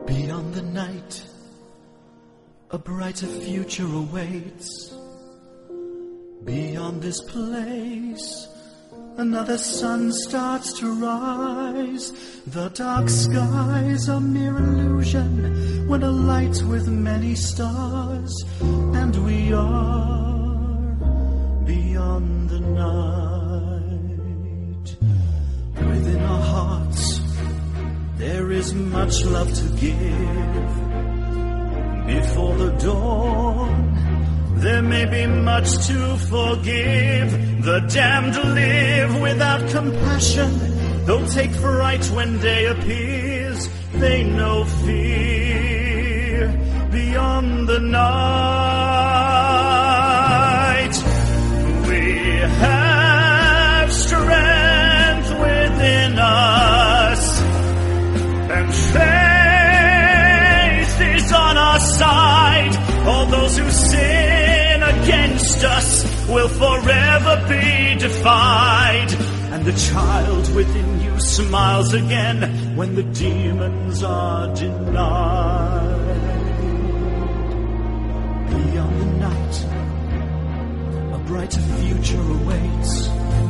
Beyond the night, a brighter future awaits. Beyond this place, another sun starts to rise. The dark skies are mere illusion when a light with many stars, and we are beyond the night. Within our hearts, there is much love to give. Before the dawn, there may be much to forgive. The damned live without compassion. They'll take fright when day appears. They know fear beyond the night. We have strength within us, and faith is on our side. All those who sin against us will forever be defied. And the child within you smiles again when the demons are denied. Beyond the night, a brighter future awaits.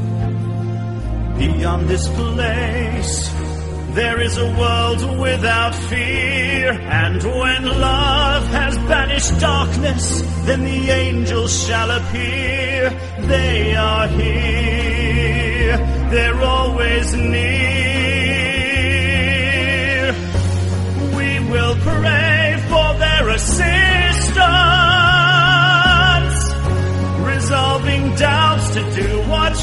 Beyond this place, there is a world without fear. And when love has banished darkness, then the angels shall appear. They are here, they're always near. We will pray for their assistance, resolving doubts to do what's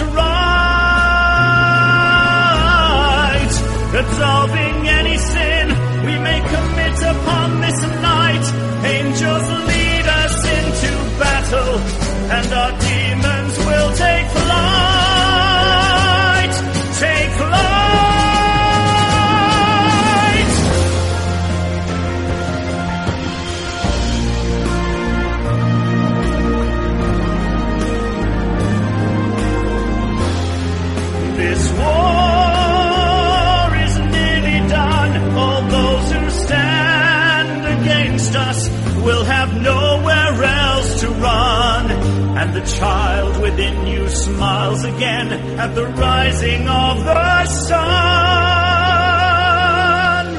right, absolving any sin we may commit upon this night. Angels lead us into battle, and our demons will take flight, take flight. This war is nearly done. All those who stand against us will have nowhere else to run. And the child within you smiles again at the rising of the sun.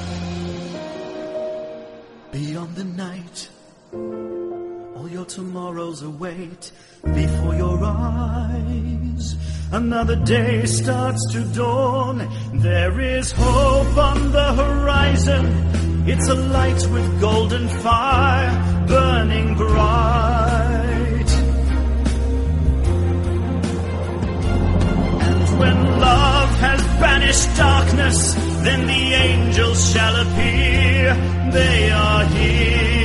Beyond the night, all your tomorrows await before your eyes. Another day starts to dawn. There is hope on the horizon. It's a light with golden fire burning bright. And when love has banished darkness, then the angels shall appear. They are here.